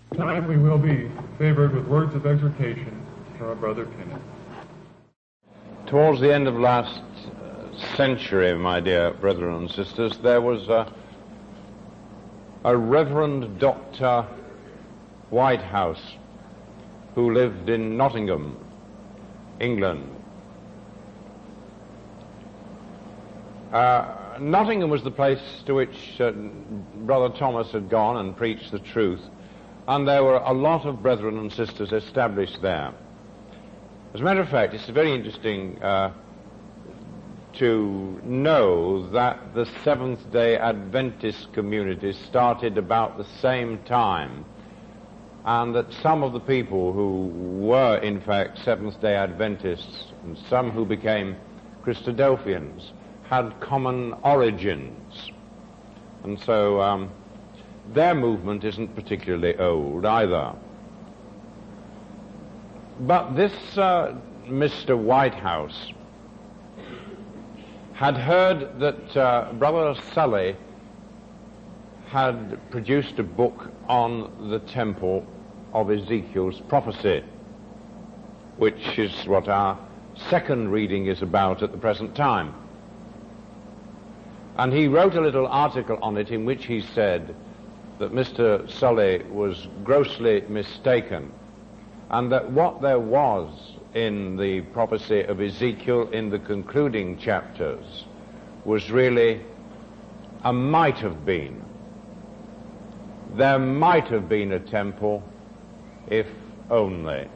Tonight we will be favored with words of exhortation from our brother Kenneth. Towards the end of last century, my dear brethren and sisters, there was a Reverend Dr. Whitehouse who lived in Nottingham, England. Nottingham was the place to which Brother Thomas had gone and preached the truth, and there were a lot of brethren and sisters established there. As a matter of fact, it's very interesting to know that the Seventh-day Adventist community started about the same time, and that some of the people who were in fact Seventh-day Adventists and some who became Christadelphians had common origins. And so their movement isn't particularly old either. But this Mr. Whitehouse had heard that Brother Sully had produced a book on the temple of Ezekiel's prophecy, which is what our second reading is about at the present time. And he wrote a little article on it in which he said that Mr. Sully was grossly mistaken, and that what there was in the prophecy of Ezekiel in the concluding chapters was really a might have been. There might have been a temple, if only.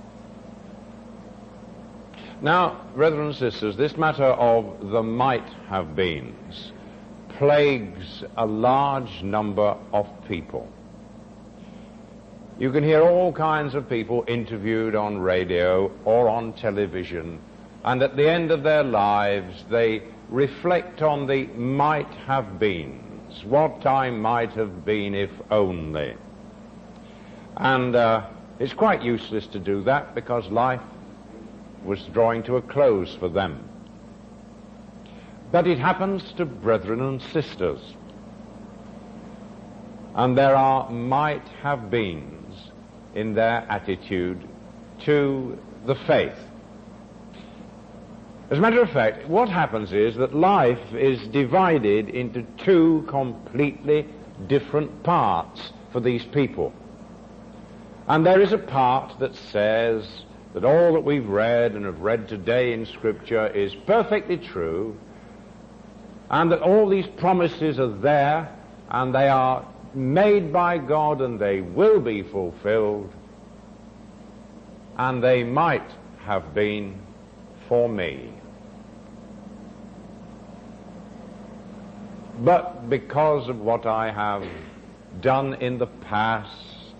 Now, brethren and sisters, this matter of the might have beens plagues a large number of people. You can hear all kinds of people interviewed on radio or on television, and at the end of their lives they reflect on the might have beens, what I might have been if only. And it's quite useless to do that, because life was drawing to a close for them. But it happens to brethren and sisters, and there are might have beens in their attitude to the faith. As a matter of fact, what happens is that life is divided into two completely different parts for these people. And there is a part that says that all that we've read and have read today in Scripture is perfectly true, and that all these promises are there, and they are made by God, and they will be fulfilled, and they might have been for me. But because of what I have done in the past,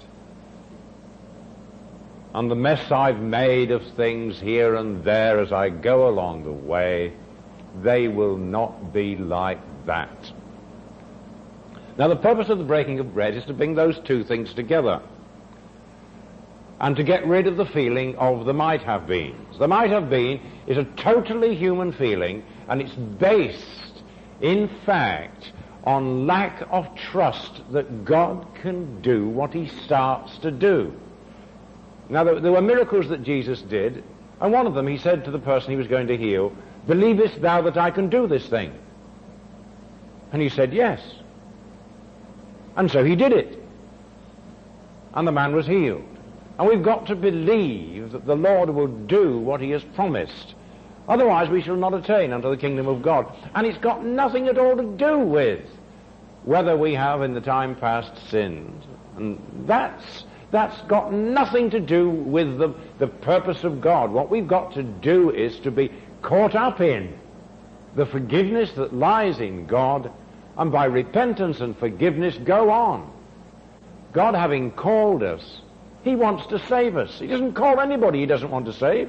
and the mess I've made of things here and there as I go along the way, they will not be like that. Now, the purpose of the breaking of bread is to bring those two things together, and to get rid of the feeling of the might have beens. The might have been is a totally human feeling, and it's based, in fact, on lack of trust that God can do what he starts to do. Now, there were miracles that Jesus did, and one of them he said to the person he was going to heal, "Believest thou that I can do this thing?" And he said, "Yes." And so he did it. And the man was healed. And we've got to believe that the Lord will do what he has promised. Otherwise we shall not attain unto the kingdom of God. And it's got nothing at all to do with whether we have in the time past sinned. And that's got nothing to do with the purpose of God. What we've got to do is to be caught up in the forgiveness that lies in God, and by repentance and forgiveness go on. God, having called us, he wants to save us. He doesn't call anybody he doesn't want to save.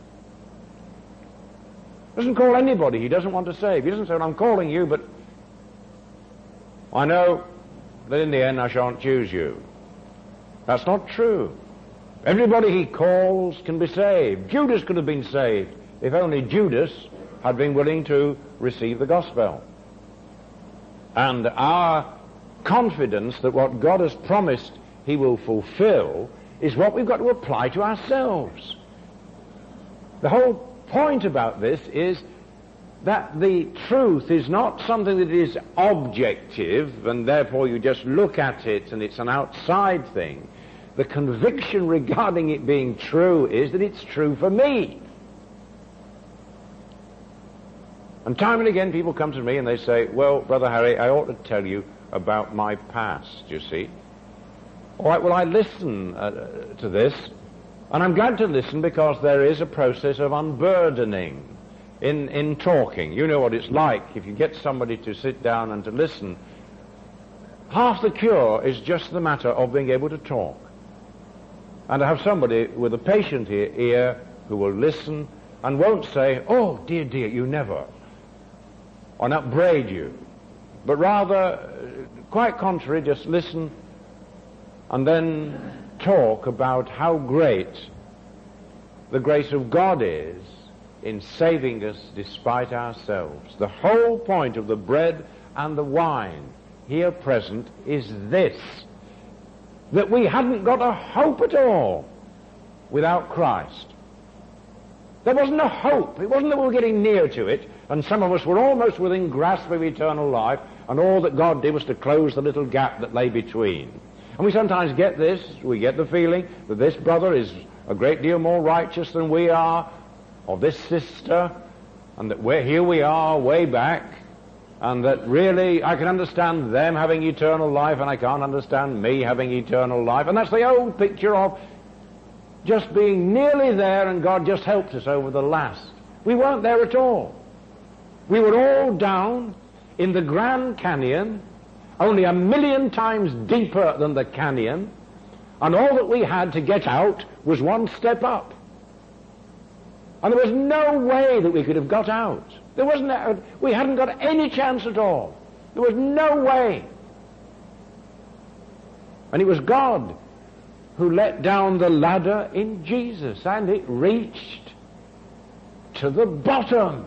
He doesn't call anybody he doesn't want to save. He doesn't say, "Well, I'm calling you, but I know that in the end I shan't choose you." That's not true. Everybody he calls can be saved. Judas could have been saved if only Judas had been willing to receive the gospel. And our confidence that what God has promised he will fulfill is what we've got to apply to ourselves. The whole point about this is that the truth is not something that is objective and therefore you just look at it and it's an outside thing. The conviction regarding it being true is that it's true for me. And time and again people come to me and they say, well, Brother Harry, I ought to tell you about my past, you see. All right, well, I listen to this, and I'm glad to listen because there is a process of unburdening in talking. You know what it's like if you get somebody to sit down and to listen. Half the cure is just the matter of being able to talk. And to have somebody with a patient ear who will listen and won't say, oh, dear, dear, you never, or upbraid you, but rather, quite contrary, just listen and then talk about how great the grace of God is in saving us despite ourselves. The whole point of the bread and the wine here present is this, that we hadn't got a hope at all without Christ. There wasn't a hope. It wasn't that we were getting near to it, and some of us were almost within grasp of eternal life, and all that God did was to close the little gap that lay between. And we sometimes get this, we get the feeling that this brother is a great deal more righteous than we are, or this sister, and that here we are way back, and that really I can understand them having eternal life and I can't understand me having eternal life. And that's the old picture of just being nearly there and God just helped us over the last. We weren't there at all. We were all down in the Grand Canyon, only 1,000,000 times deeper than the canyon, and all that we had to get out was one step up. And there was no way that we could have got out. We hadn't got any chance at all. There was no way. And it was God who let down the ladder in Jesus, and it reached to the bottom.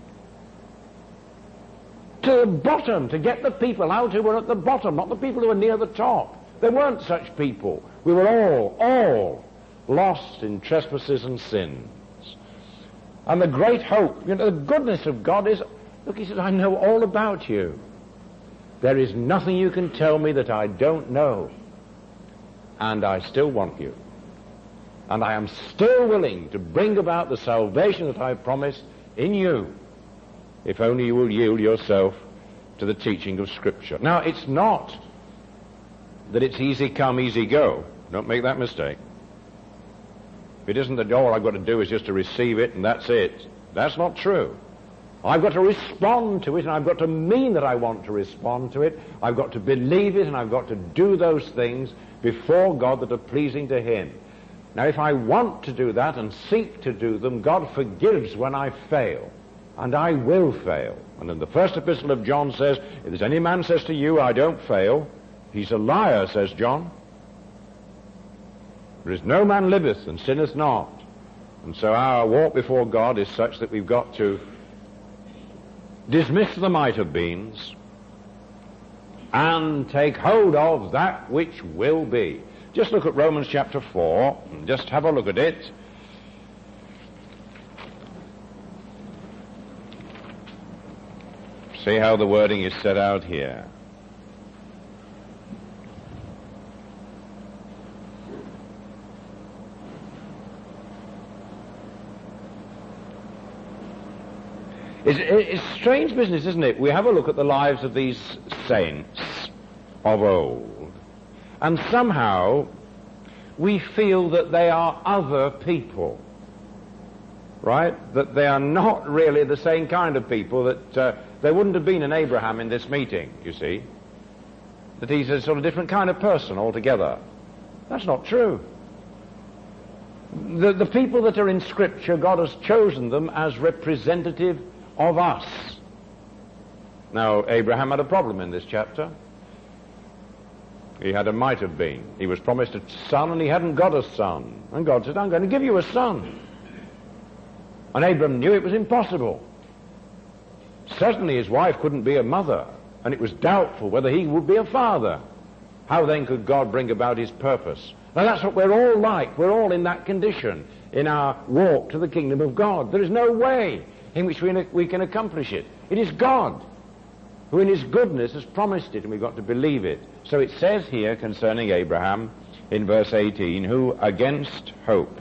To the bottom, to get the people out who were at the bottom, not the people who were near the top. There weren't such people. We were all lost in trespasses and sins. And the great hope, the goodness of God is, look, he says, I know all about you. There is nothing you can tell me that I don't know. And I still want you. And I am still willing to bring about the salvation that I promised in you, if only you will yield yourself to the teaching of Scripture. Now, it's not that it's easy come, easy go. Don't make that mistake. It isn't that all I've got to do is just to receive it and that's it. That's not true. I've got to respond to it, and I've got to mean that I want to respond to it. I've got to believe it, and I've got to do those things before God that are pleasing to Him. Now, if I want to do that and seek to do them, God forgives when I fail, and I will fail. And in the first epistle of John says, if there's any man says to you, I don't fail, he's a liar, says John. There is no man liveth and sinneth not. And so our walk before God is such that we've got to dismiss the might have beens and take hold of that which will be. Just look at Romans chapter 4 and just have a look at it. See how the wording is set out here. It's strange business, isn't it? We have a look at the lives of these saints of old, and somehow we feel that they are other people, right? That they are not really the same kind of people, that there wouldn't have been an Abraham in this meeting, you see. That he's a sort of different kind of person altogether. That's not true. The people that are in Scripture, God has chosen them as representative of us. Now, Abraham had a problem in this chapter. He had a might have been. He was promised a son and he hadn't got a son. And God said, I'm going to give you a son. And Abraham knew it was impossible. Certainly his wife couldn't be a mother, and it was doubtful whether he would be a father. How then could God bring about his purpose? Now that's what we're all like. We're all in that condition in our walk to the kingdom of God. There is no way in which we can accomplish it. It is God who in his goodness has promised it, and we've got to believe it. So it says here concerning Abraham in verse 18, who against hope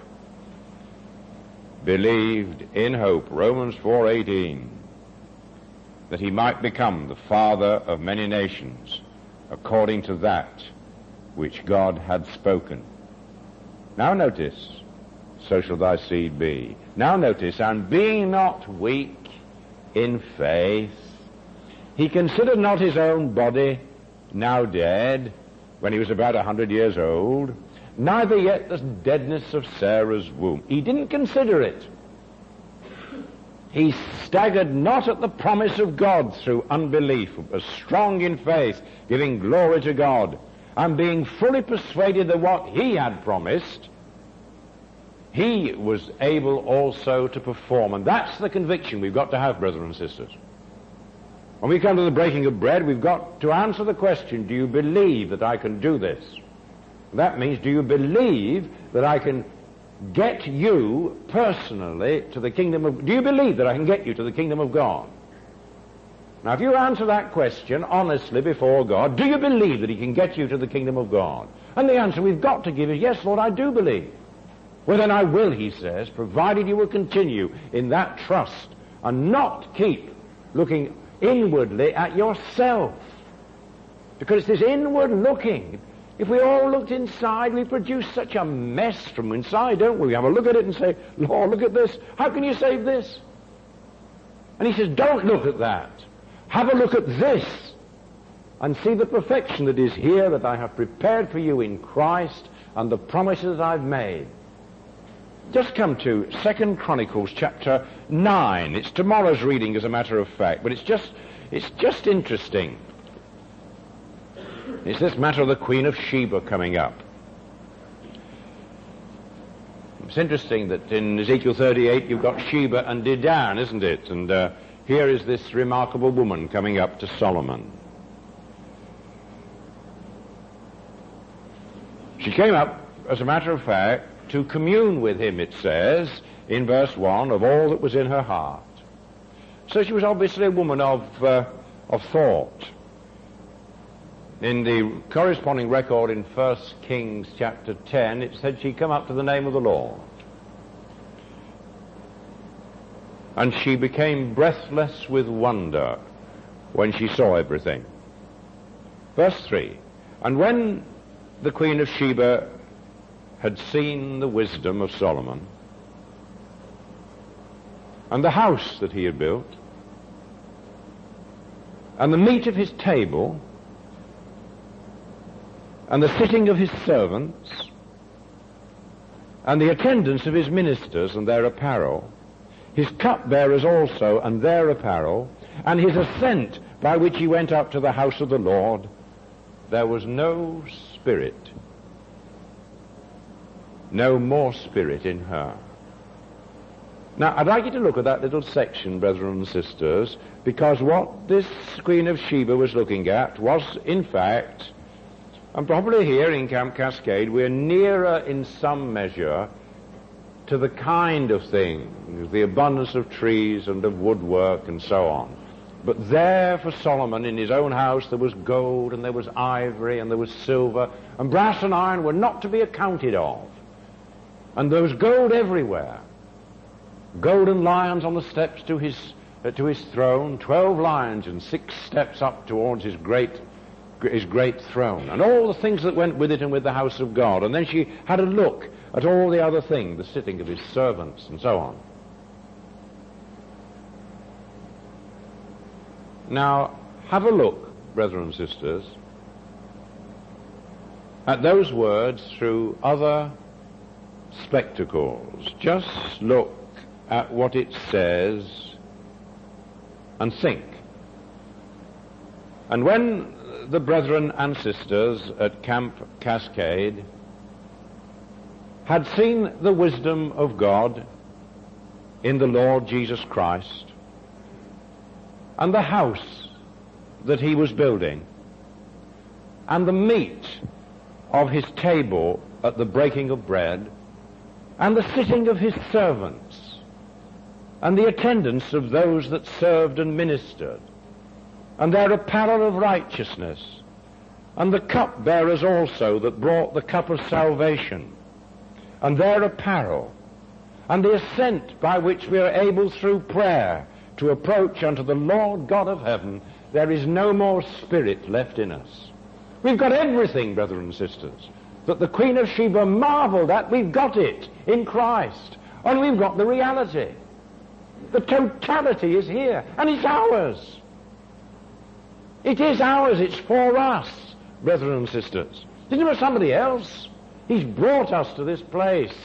believed in hope, Romans 4:18, that he might become the father of many nations, according to that which God had spoken. Now notice, so shall thy seed be. Now notice, and being not weak in faith, he considered not his own body now dead, when he was about 100 years old, neither yet the deadness of Sarah's womb. He didn't consider it. He staggered not at the promise of God through unbelief, but was strong in faith, giving glory to God, and being fully persuaded that what he had promised, he was able also to perform. And that's the conviction we've got to have, brothers and sisters. When we come to the breaking of bread, we've got to answer the question, do you believe that I can do this? That means, do you believe that I can get you personally to the kingdom of... Do you believe that I can get you to the kingdom of God? Now, if you answer that question honestly before God, do you believe that he can get you to the kingdom of God? And the answer we've got to give is, yes, Lord, I do believe. Well, then I will, he says, provided you will continue in that trust and not keep looking inwardly at yourself. Because it's this inward looking. If we all looked inside, we produce such a mess from inside, don't we? We have a look at it and say, Lord, look at this. How can you save this? And he says, don't look at that. Have a look at this and see the perfection that is here, that I have prepared for you in Christ, and the promises I've made. Just come to 2 Chronicles chapter 9. It's tomorrow's reading, as a matter of fact, but it's just interesting. It's this matter of the Queen of Sheba coming up. It's interesting that in Ezekiel 38 you've got Sheba and Dedan, isn't it? And here is this remarkable woman coming up to Solomon. She came up, as a matter of fact, to commune with him, it says, in verse 1, of all that was in her heart. So she was obviously a woman of thought. In the corresponding record in 1 Kings chapter 10, it said she'd come up to the name of the Lord. And she became breathless with wonder when she saw everything. Verse 3, and when the Queen of Sheba had seen the wisdom of Solomon, and the house that he had built, and the meat of his table, and the sitting of his servants, and the attendance of his ministers and their apparel, his cupbearers also and their apparel, and his ascent by which he went up to the house of the Lord, there was no spirit, no more spirit in her. Now, I'd like you to look at that little section, brethren and sisters, because what this Queen of Sheba was looking at was, in fact, and probably here in Camp Cascade, we're nearer in some measure to the kind of thing, the abundance of trees and of woodwork and so on. But there for Solomon in his own house there was gold and there was ivory and there was silver, and brass and iron were not to be accounted of. And there was gold everywhere. Golden lions on the steps to his throne, 12 lions and 6 steps up towards his great throne, and all the things that went with it and with the house of God. And then she had a look at all the other things, the sitting of his servants and so on. Now, have a look, brethren and sisters, at those words through other spectacles. Just look at what it says and think. And when the brethren and sisters at Camp Cascade had seen the wisdom of God in the Lord Jesus Christ and the house that he was building, and the meat of his table at the breaking of bread, and the sitting of his servants, and the attendance of those that served and ministered, and their apparel of righteousness, and the cupbearers also that brought the cup of salvation, and their apparel, and the assent by which we are able through prayer to approach unto the Lord God of heaven. There is no more spirit left in us. We've got everything, brothers and sisters, that the Queen of Sheba marveled at. We've got it in Christ, and we've got the reality. The totality is here, and it's ours. It is ours. It's for us, brothers and sisters. It's not for somebody else. He's brought us to this place.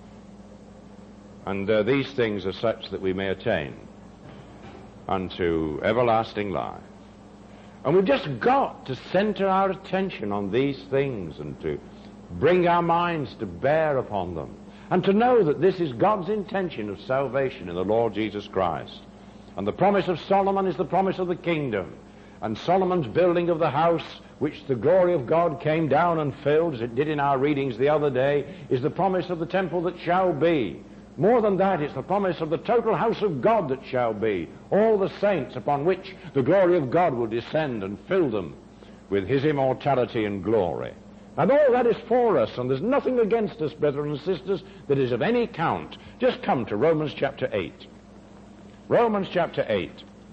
And these things are such that we may attain unto everlasting life. And we've just got to center our attention on these things and to bring our minds to bear upon them, and to know that this is God's intention of salvation in the Lord Jesus Christ. And the promise of Solomon is the promise of the kingdom. And Solomon's building of the house, which the glory of God came down and filled, as it did in our readings the other day, is the promise of the temple that shall be. More than that, it's the promise of the total house of God that shall be, all the saints upon which the glory of God will descend and fill them with his immortality and glory. And all that is for us, and there's nothing against us, brethren and sisters, that is of any count. Just come to Romans chapter 8. Romans chapter 8.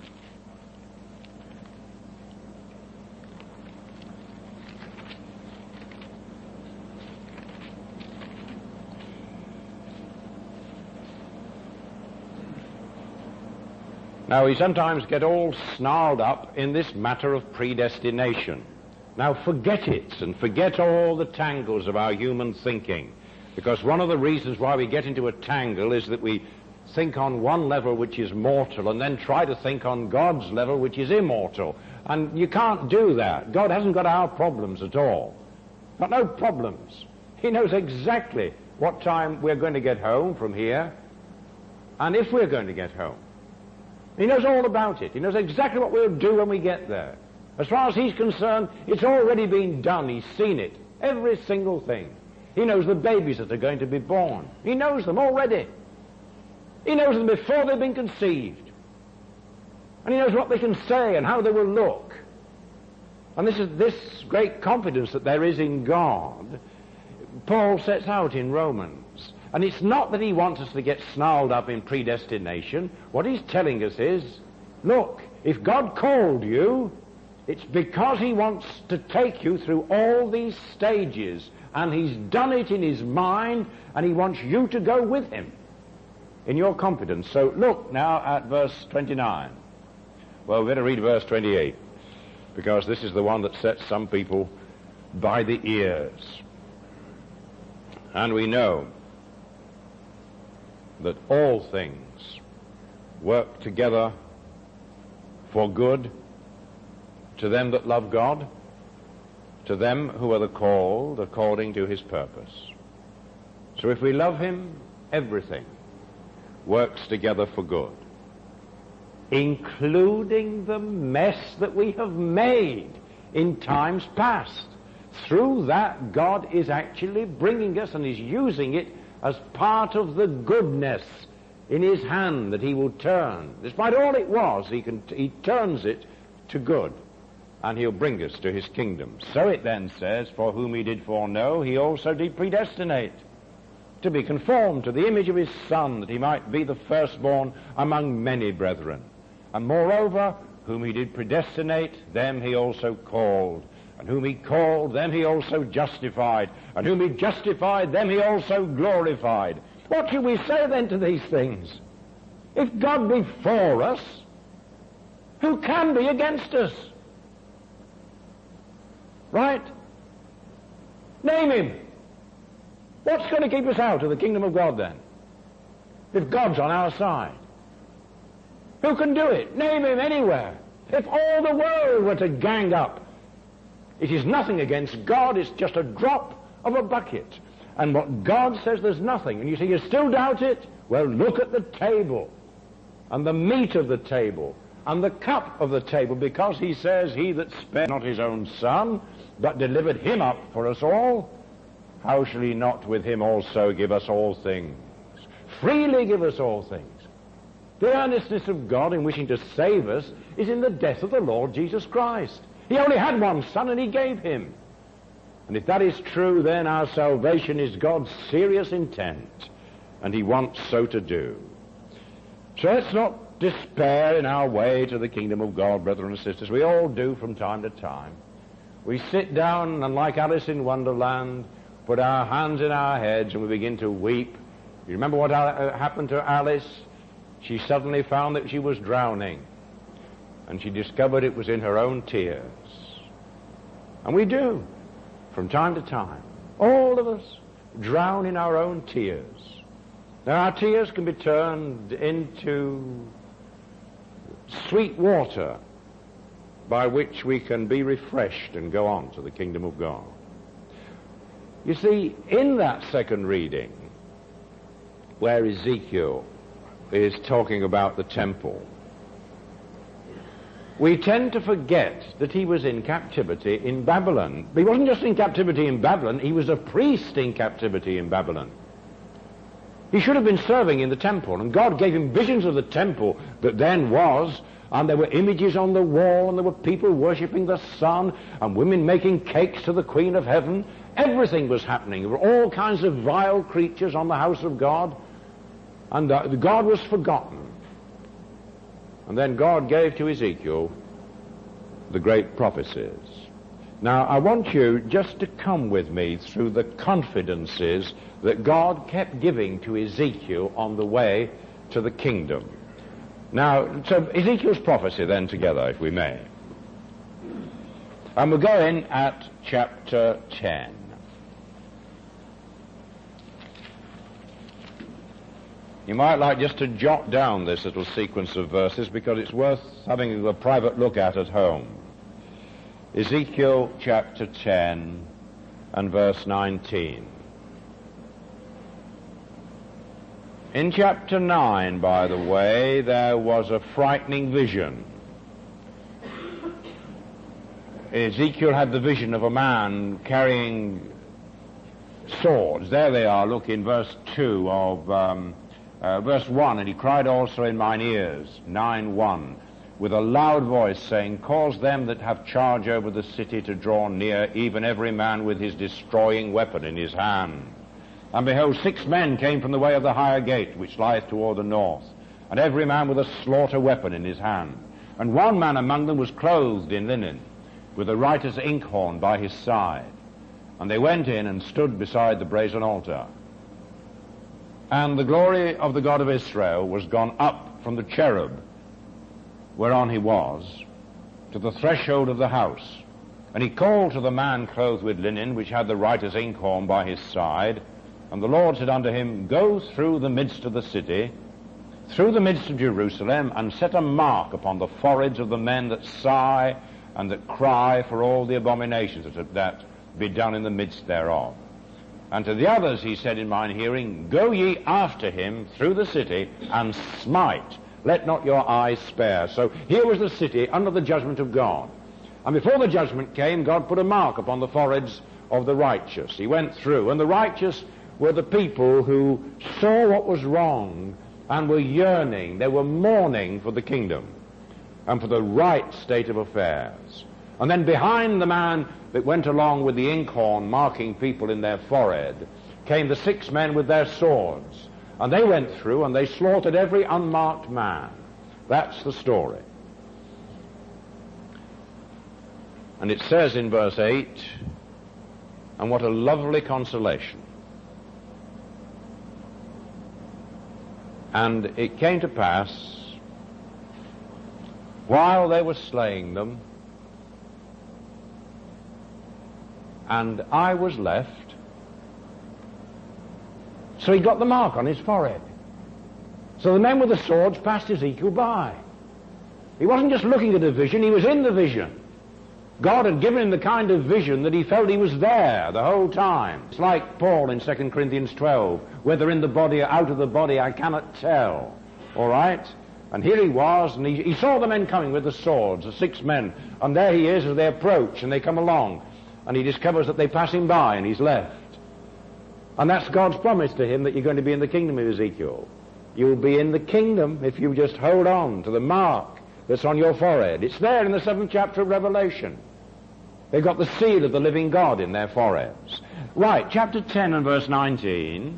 Now, we sometimes get all snarled up in this matter of predestination. Now, forget it, and forget all the tangles of our human thinking, because one of the reasons why we get into a tangle is that we think on one level which is mortal, and then try to think on God's level which is immortal. And you can't do that. God hasn't got our problems at all. Got no problems. He knows exactly what time we're going to get home from here, and if we're going to get home. He knows all about it. He knows exactly what we'll do when we get there. As far as he's concerned, it's already been done. He's seen it. Every single thing. He knows the babies that are going to be born. He knows them already. He knows them before they've been conceived. And he knows what they can say and how they will look. And this is this great confidence that there is in God, Paul sets out in Romans. And it's not that he wants us to get snarled up in predestination. What he's telling us is, look, if God called you, it's because he wants to take you through all these stages, and he's done it in his mind, and he wants you to go with him in your confidence. So look now at verse 29. Well, we're going to read verse 28, because this is the one that sets some people by the ears. And we know that all things work together for good to them that love God, to them who are the called according to his purpose. So if we love him, everything works together for good, including the mess that we have made in times past. Through that, God is actually bringing us and is using it as part of the goodness in his hand that he will turn. Despite all it was, he turns it to good, and he'll bring us to his kingdom. So it then says, for whom he did foreknow, he also did predestinate, to be conformed to the image of his Son, that he might be the firstborn among many brethren. And moreover, whom he did predestinate, them he also called. And whom he called, them he also justified. And whom he justified, them he also glorified. What should we say then to these things? If God be for us, who can be against us? Right? Name him. What's going to keep us out of the kingdom of God then? If God's on our side. Who can do it? Name him anywhere. If all the world were to gang up, it is nothing against God. It's just a drop of a bucket. And what God says, there's nothing. And you say, you still doubt it? Well, look at the table and the meat of the table and the cup of the table, because he says, he that spared not his own son, but delivered him up for us all, how shall he not with him also give us all things? Freely give us all things. The earnestness of God in wishing to save us is in the death of the Lord Jesus Christ. He only had one son and he gave him. And if that is true, then our salvation is God's serious intent, and he wants so to do. So let's not despair in our way to the kingdom of God, brethren and sisters. We all do from time to time. We sit down and, like Alice in Wonderland, put our hands in our heads and we begin to weep. You remember what happened to Alice? She suddenly found that she was drowning, and she discovered it was in her own tears. And we do, from time to time. All of us drown in our own tears. Now, our tears can be turned into sweet water by which we can be refreshed and go on to the kingdom of God. You see, in that second reading, where Ezekiel is talking about the temple, we tend to forget that he was in captivity in Babylon. But he wasn't just in captivity in Babylon, he was a priest in captivity in Babylon. He should have been serving in the temple, and God gave him visions of the temple that then was, and there were images on the wall, and there were people worshipping the sun, and women making cakes to the Queen of Heaven. Everything was happening. There were all kinds of vile creatures on the house of God, and God was forgotten. And then God gave to Ezekiel the great prophecies. Now, I want you just to come with me through the confidences that God kept giving to Ezekiel on the way to the kingdom. Now, so Ezekiel's prophecy then together, if we may. And we'll go in at chapter 10. You might like just to jot down this little sequence of verses because it's worth having a private look at home. Ezekiel chapter 10 and verse 19. In chapter 9, by the way, there was a frightening vision. Ezekiel had the vision of a man carrying swords. There they are, look in verse 2 of verse 1, and he cried also in mine ears, 9:1, with a loud voice, saying, cause them that have charge over the city to draw near, even every man with his destroying weapon in his hand. And behold, 6 men came from the way of the higher gate, which lieth toward the north, and every man with a slaughter weapon in his hand. And one man among them was clothed in linen, with a writer's inkhorn by his side. And they went in and stood beside the brazen altar. And the glory of the God of Israel was gone up from the cherub whereon he was to the threshold of the house. And he called to the man clothed with linen, which had the writer's inkhorn by his side. And the Lord said unto him, go through the midst of the city, through the midst of Jerusalem, and set a mark upon the foreheads of the men that sigh and that cry for all the abominations that be done in the midst thereof. And to the others he said in mine hearing, go ye after him through the city, and smite. Let not your eyes spare. So here was the city under the judgment of God. And before the judgment came, God put a mark upon the foreheads of the righteous. He went through, and the righteous were the people who saw what was wrong and were yearning. They were mourning for the kingdom and for the right state of affairs. And then behind the man that went along with the inkhorn marking people in their forehead came the 6 men with their swords. And they went through and they slaughtered every unmarked man. That's the story. And it says in verse 8, and what a lovely consolation. And it came to pass, while they were slaying them, and I was left. So he got the mark on his forehead. So the men with the swords passed Ezekiel by. He wasn't just looking at a vision, he was in the vision. God had given him the kind of vision that he felt he was there the whole time. It's like Paul in 2 Corinthians 12, whether in the body or out of the body I cannot tell. All right? And here he was, and he saw the men coming with the swords, the 6 men. And there he is as they approach, and they come along. And he discovers that they pass him by, and he's left. And that's God's promise to him, that you're going to be in the kingdom of Ezekiel. You'll be in the kingdom if you just hold on to the mark that's on your forehead. It's there in the 7th chapter of Revelation. They've got the seal of the living God in their foreheads. Right, chapter 10 and verse 19.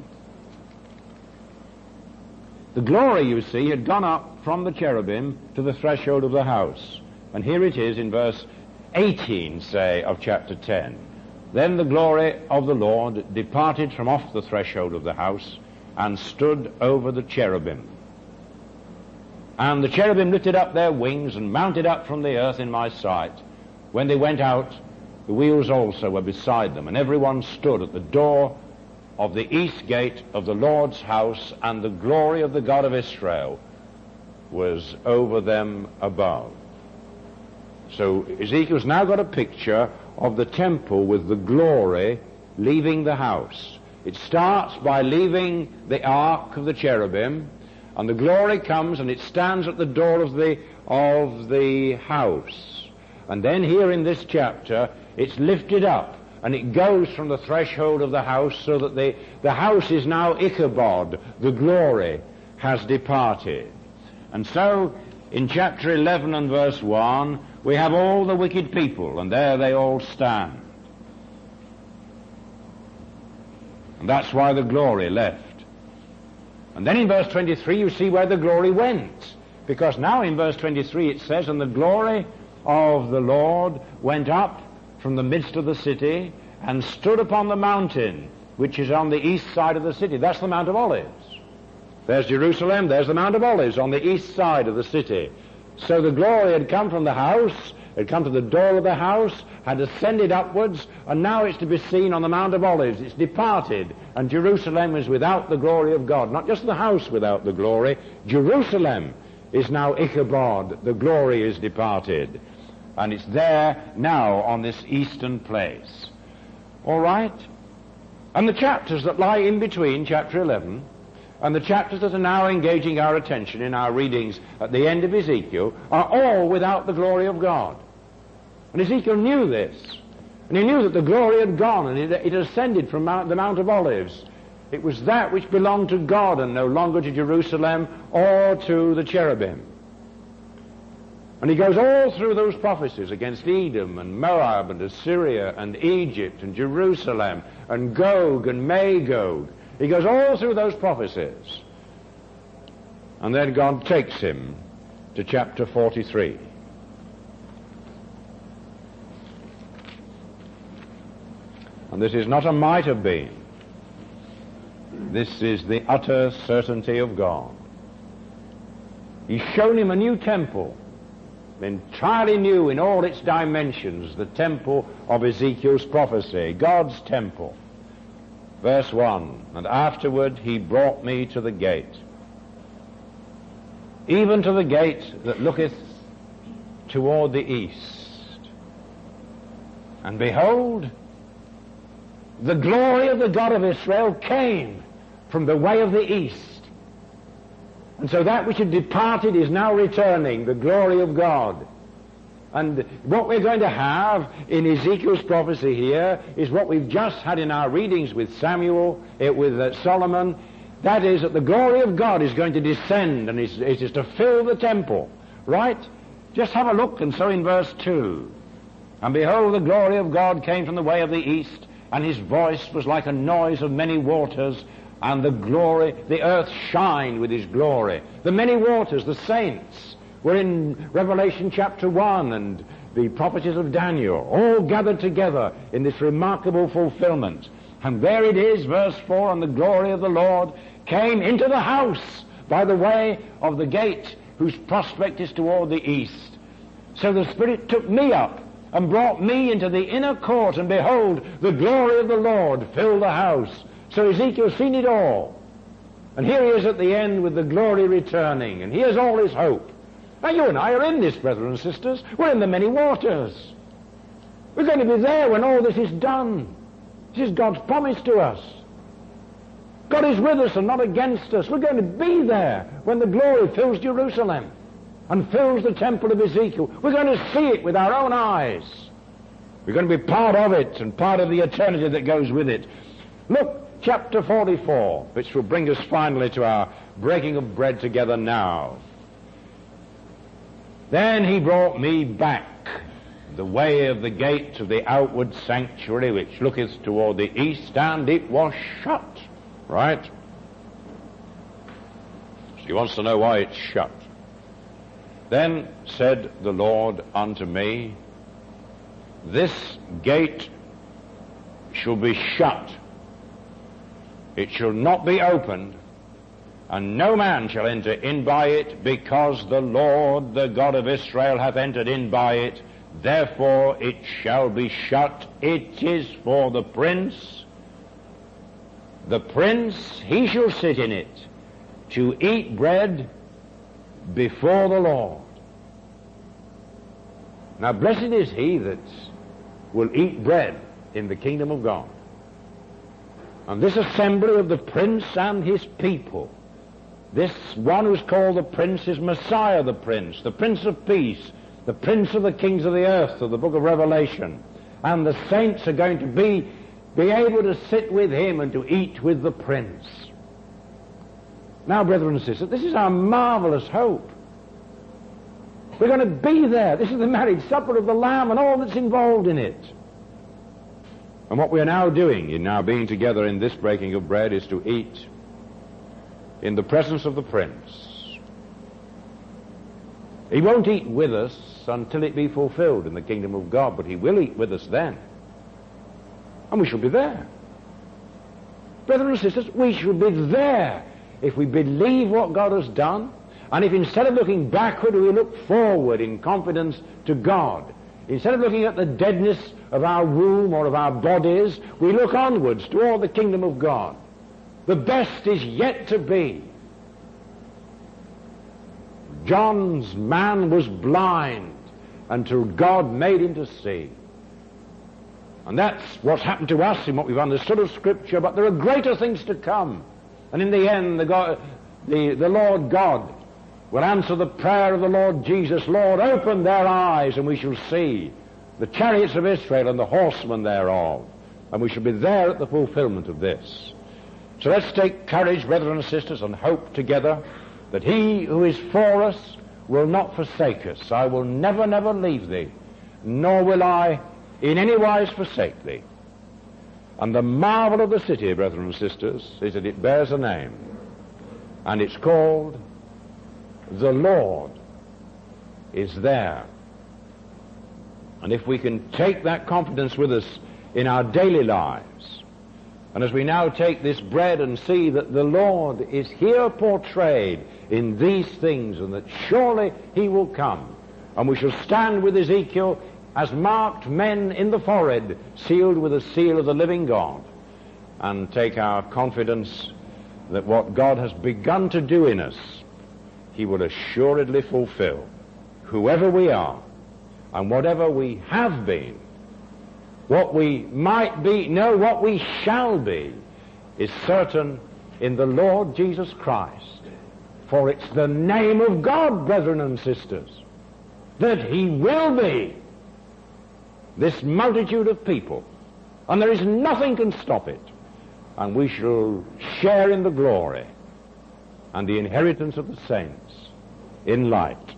The glory, you see, had gone up from the cherubim to the threshold of the house. And here it is in verse 18, say, of chapter 10. Then the glory of the Lord departed from off the threshold of the house and stood over the cherubim. And the cherubim lifted up their wings and mounted up from the earth in my sight. When they went out, the wheels also were beside them, and everyone stood at the door of the east gate of the Lord's house, and the glory of the God of Israel was over them above. So Ezekiel's now got a picture of the temple with the glory leaving the house. It starts by leaving the ark of the cherubim, and the glory comes and it stands at the door of the house. And then here in this chapter, it's lifted up, and it goes from the threshold of the house, so that the house is now Ichabod. The glory has departed. And so, in chapter 11 and verse 1, we have all the wicked people, and there they all stand. And that's why the glory left. And then in verse 23 you see where the glory went. Because now in verse 23 it says, and the glory of the Lord went up from the midst of the city and stood upon the mountain, which is on the east side of the city. That's the Mount of Olives. There's Jerusalem, there's the Mount of Olives on the east side of the city. So the glory had come from the house, had come to the door of the house, had ascended upwards, and now it's to be seen on the Mount of Olives. It's departed, and Jerusalem is without the glory of God. Not just the house without the glory. Jerusalem is now Ichabod. The glory is departed. And it's there now on this eastern place. All right? And the chapters that lie in between chapter 11 and the chapters that are now engaging our attention in our readings at the end of Ezekiel are all without the glory of God. And Ezekiel knew this. And he knew that the glory had gone and it ascended from the Mount of Olives. It was that which belonged to God and no longer to Jerusalem or to the cherubim. And he goes all through those prophecies against Edom and Moab and Assyria and Egypt and Jerusalem and Gog and Magog. He goes all through those prophecies. And then God takes him to chapter 43. And this is not a might have been. This is the utter certainty of God. He's shown him a new temple, entirely new in all its dimensions, the temple of Ezekiel's prophecy, God's temple. Verse 1, and afterward he brought me to the gate, even to the gate that looketh toward the east. And behold, the glory of the God of Israel came from the way of the east. And so that which had departed is now returning, the glory of God. And what we're going to have in Ezekiel's prophecy here is what we've just had in our readings with Samuel, with Solomon. That is that the glory of God is going to descend and it is to fill the temple. Right? Just have a look. And so in verse 2, and behold, the glory of God came from the way of the east, and his voice was like a noise of many waters, and the glory, the earth shined with his glory. The many waters, the saints, were in Revelation chapter 1 and the prophecies of Daniel, all gathered together in this remarkable fulfillment. And there it is, verse 4, and the glory of the Lord came into the house by the way of the gate whose prospect is toward the east. So the Spirit took me up and brought me into the inner court, and behold, the glory of the Lord filled the house. So Ezekiel's seen it all. And here he is at the end with the glory returning, and here's all his hope. Now you and I are in this, brothers and sisters. We're in the many waters. We're going to be there when all this is done. This is God's promise to us. God is with us and not against us. We're going to be there when the glory fills Jerusalem and fills the temple of Ezekiel. We're going to see it with our own eyes. We're going to be part of it and part of the eternity that goes with it. Look, chapter 44, which will bring us finally to our breaking of bread together now. Then he brought me back the way of the gate of the outward sanctuary, which looketh toward the east, and it was shut. Right? She wants to know why it's shut. Then said the Lord unto me, this gate shall be shut. It shall not be opened, and no man shall enter in by it, because the Lord, the God of Israel, hath entered in by it. Therefore it shall be shut. It is for the prince. The prince, he shall sit in it, to eat bread before the Lord. Now blessed is he that will eat bread in the kingdom of God. And this assembly of the prince and his people, this one who's called the prince is Messiah the Prince of Peace, the Prince of the kings of the earth of the book of Revelation. And the saints are going to be able to sit with him and to eat with the prince. Now, brethren and sisters, this is our marvelous hope. We're going to be there. This is the marriage supper of the Lamb and all that's involved in it. And what we are now doing in now being together in this breaking of bread is to eat in the presence of the prince. He won't eat with us until it be fulfilled in the kingdom of God, but he will eat with us then. And we shall be there. Brothers and sisters, we shall be there if we believe what God has done, and if instead of looking backward, we look forward in confidence to God. Instead of looking at the deadness of our womb or of our bodies, we look onwards toward the kingdom of God. The best is yet to be. John's man was blind until God made him to see. And that's what's happened to us in what we've understood of Scripture, but there are greater things to come. And in the end, the Lord God will answer the prayer of the Lord Jesus. Lord, open their eyes, and we shall see the chariots of Israel and the horsemen thereof. And we shall be there at the fulfillment of this. So let's take courage, brethren and sisters, and hope together that he who is for us will not forsake us. I will never, never leave thee, nor will I in any wise forsake thee. And the marvel of the city, brethren and sisters, is that it bears a name, and it's called the Lord is there. And if we can take that confidence with us in our daily lives, and as we now take this bread and see that the Lord is here portrayed in these things, and that surely he will come, and we shall stand with Ezekiel as marked men in the forehead, sealed with the seal of the living God, and take our confidence that what God has begun to do in us, he will assuredly fulfill. Whoever we are, and whatever we have been, what we might be, no, what we shall be, is certain in the Lord Jesus Christ. For it's the name of God, brethren and sisters, that he will be this multitude of people, and there is nothing can stop it, and we shall share in the glory and the inheritance of the saints in light.